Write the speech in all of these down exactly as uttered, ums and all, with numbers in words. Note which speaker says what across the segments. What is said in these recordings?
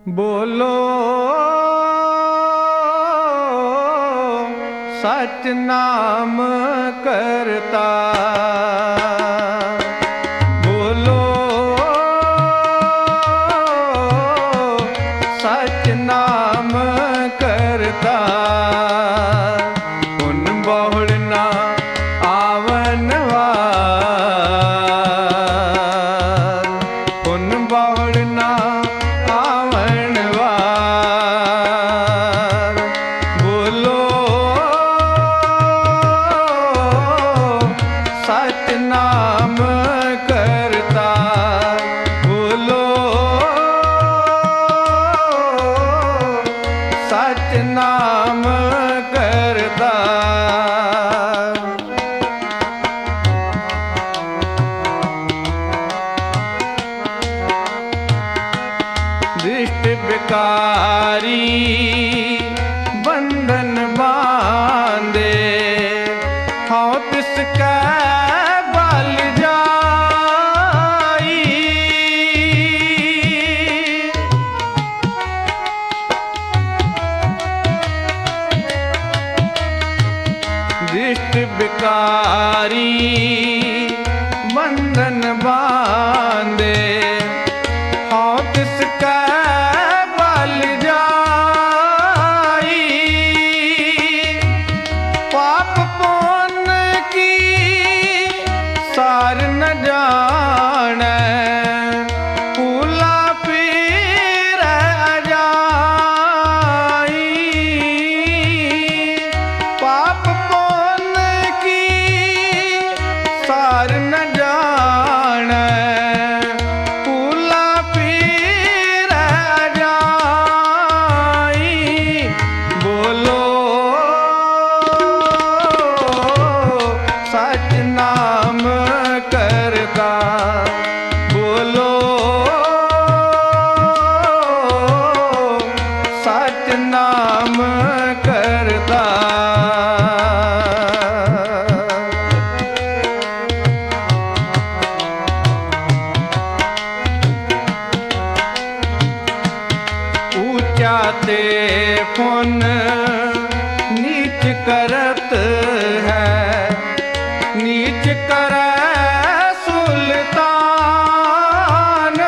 Speaker 1: बोलो सच नाम करता, बोलो सच नाम करता। उन बहुड़ ना आवन वार, उन बहुड़ ना आवन वार। बोलो सच नाम करता, बोलो सच नाम करता। दृष्ट विकारी बंधन बांधे, हाँ तिसका बल जाई। दृष्ट विकारी बंधन बांधे, हाँ तिसका बल जाई। पाप पुण्य की सार न जाने, पूला पीर अजाई। पाप पुण्य की सार न जाने, पूला पीर अजाई। बोलो सच नाम करता, बोलो सच नाम करता। ऊंचा ते पुन नीच करत है, नीच करे सुल्तान।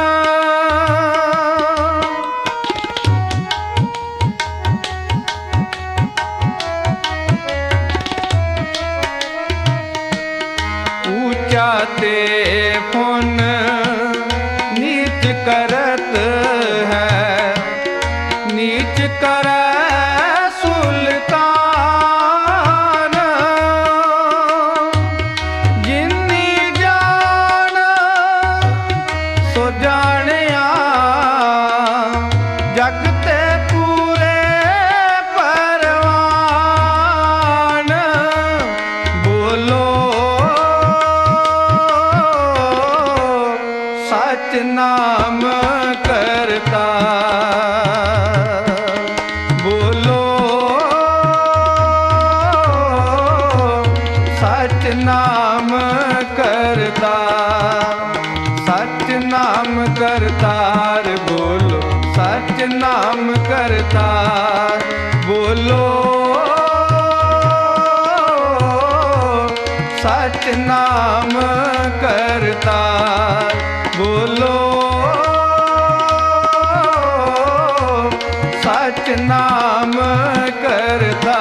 Speaker 1: ऊंचा ते पुन नीच करत है, नीच करे सुल्तान। जिन्नी जान सो जानिया, जगते पूरे परवान। बोलो सच नाम करता, बोलो सच नाम करता। सच नाम करतार, बोलो सच नाम करतार। बोलो सच नाम करतार, बोलो सच नाम करता।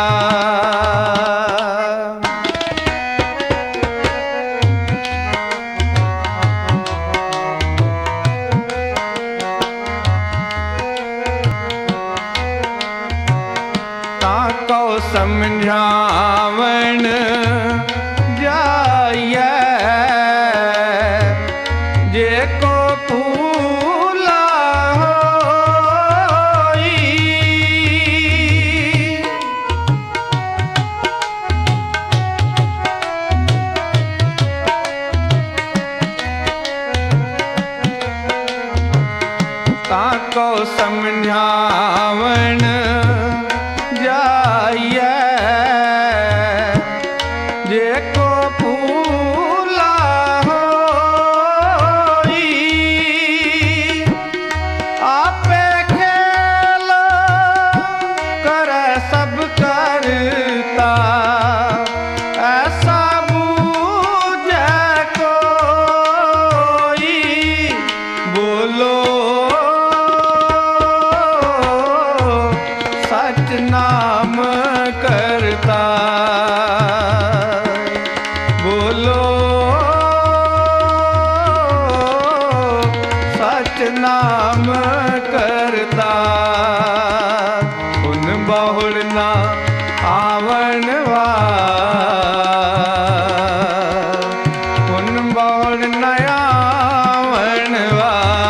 Speaker 1: ताको समझावन जाइए, जे को फूला होई। ताको समझावन जाइए, जे को फूला होई। आपे ਬੋਲੋ ਸਚ ਨਾਮ ਕਰਤਾ ਬੋਲੋ ਸਚ ਨਾਮ ਕਰਤਾ ਹੁਨ ਬਹੁੜ ਨਾ ਆਵਣ ਵਾ ਹੁਨ ਬਹੁੜ ਨਾ ਆਵਣ ਵਾ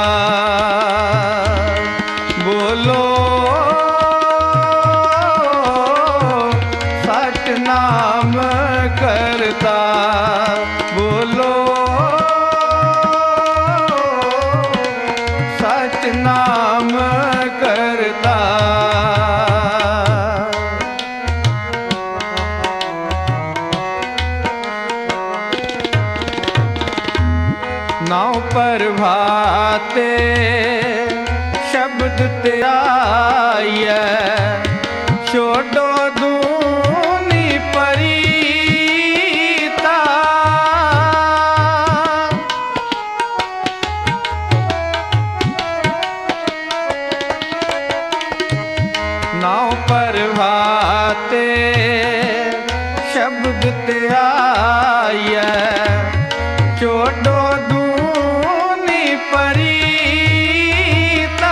Speaker 1: ਬੋਲੋ ਸਚ ਨਾਮ ਕਰਤਾ ਬੋਲੋ ਸਚ ਨਾਮ ਕਰਤਾ ਨਾਉ ਪ੍ਰਭਾਤੇ ਸ਼ਬਦ ਧਿਆਈਐ ਛੋਡੋ ਦੂਨੀ ਪਰੀਤਾ ਨਾਉ ਪ੍ਰਭਾਤੇ ਸ਼ਬਦ ਧਿਆਈਐ ਛੋਡੋ ਦੂਨੀ ਪਰੀਤਾ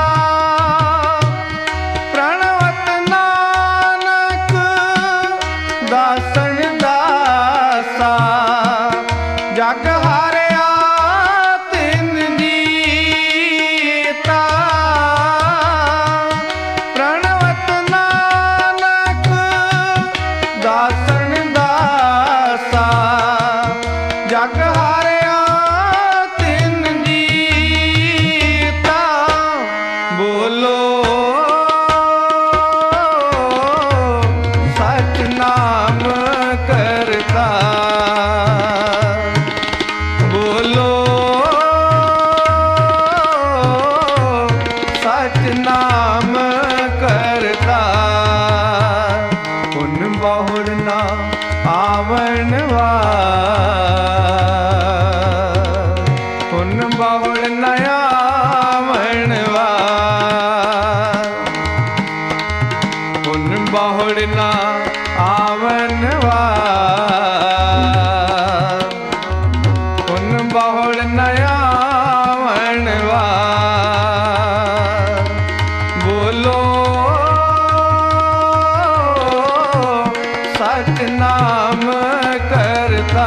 Speaker 1: ਪ੍ਰਣਵਤ ਨਾਨਕ ਦਾਸਨ ਦਾਸਾ ਜਗ ਹਾਰਿਆ ਤਿਨ ਜੀਤਾ ਪ੍ਰਣਵਤ ਨਾਨਕ ਦਾਸਨ ਦਾਸਾ ਜਗ ਹਾਰਿਆ ਤਿਨ ਜੀਤਾ ਬੋਲੋ ਸਚ ਨਾਮ ਕਰਤਾ ਬੋਲੋ ਸਚ ਨਾਮ ਕਰਤਾ ਹੁਨ ਬਹੁੜ ਨਾ ਆਵਣ ਵਾ ਹੁਨ ਬਹੁੜ ਨ ਆਵਣ ਵਾ ਹੁਨ ਬਹੁੜ ਨ ਆਵਣ ਵਾ ਹੁਨ ਬਹੁੜ ਨ ਆਵਣ ਵਾ ਬੋਲੋ ਸਚ ਨਾਮ ਕਰਤਾ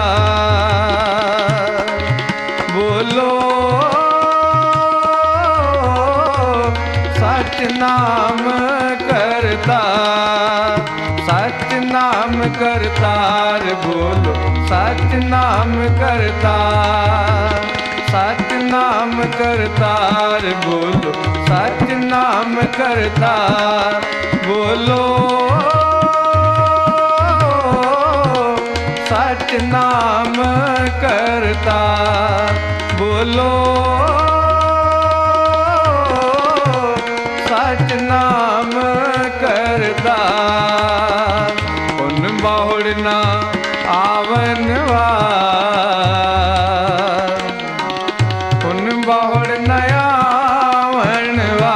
Speaker 1: ਬੋਲੋ ਸਚ ਨਾਮ ਕਰਤਾ ਸਚ ਨਾਮ ਕਰਤਾਰ ਬੋਲੋ ਸਚ ਨਾਮ ਕਰਤਾ ਸਚ ਨਾਮ ਕਰਤਾਰ ਬੋਲੋ ਸਚ ਨਾਮ ਕਰਤਾ ਬੋਲੋ ਸਚ ਨਾਮ ਕਰਤਾ ਬੋਲੋ ਸਚ ਨਾਮ ਕਰਤਾ ਹੁਨ ਬਹੁੜ ਨਾ ਆਵਣ ਵਾ ਹੁਨ ਬਹੁੜ ਨ ਆਵਣ ਵਾ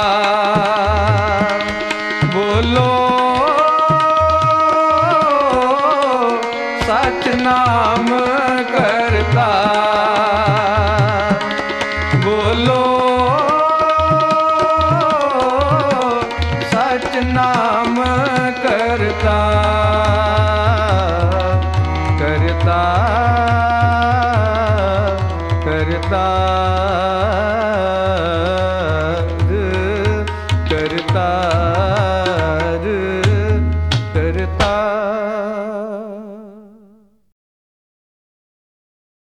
Speaker 1: ਬੋਲੋ ਸਚ ਨਾਮ